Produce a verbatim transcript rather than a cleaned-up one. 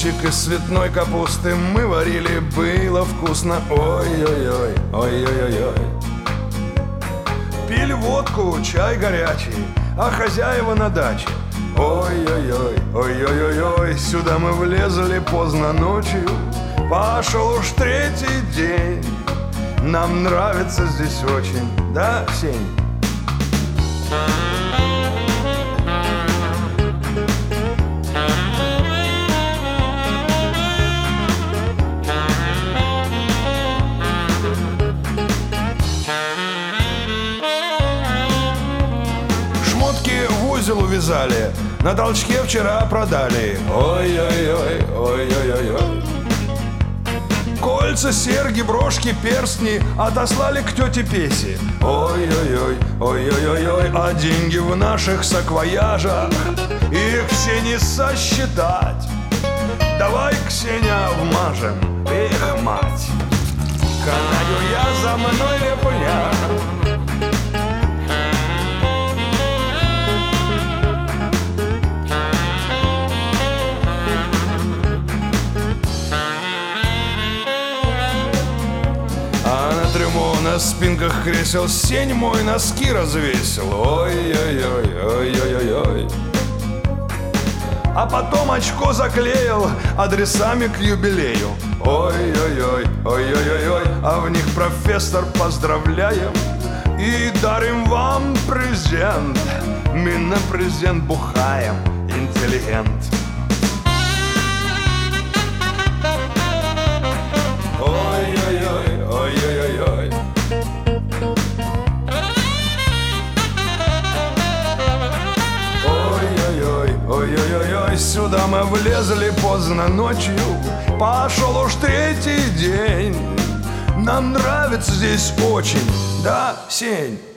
Супчик из цветной капусты мы варили, было вкусно. Ой-ой-ой, ой-ой-ой. Пили водку, чай горячий, а хозяева на даче. Ой-ой-ой, ой-ой-ой, сюда мы влезли поздно ночью. Пошел уж третий день, нам нравится здесь очень, да, Сень? Шмотки в узел увязали, на толчке вчера продали. Ой-ой-ой, ой-ой-ой. Кольца, серьги, брошки, перстни отослали к тете Песе. Ой-ой-ой, ой-ой-ой, а деньги в наших саквояжах, их все не сосчитать. Давай, Ксения, вмажем, их мать. Канаю я, за мной репуня. На спинках кресел Сень мой носки развесил. Ой-ой-ой, ой-ой-ой. А потом очко заклеил адресами к юбилею. Ой-ой-ой, ой-ой-ой. А в них профессор поздравляем и дарим вам презент. Мы на презент бухаем, интеллигент. Ой-ой-ой, ой-ой-ой. Ой-ой-ой, сюда мы влезли поздно ночью. Пошел уж третий день, нам нравится здесь очень, да, Сень?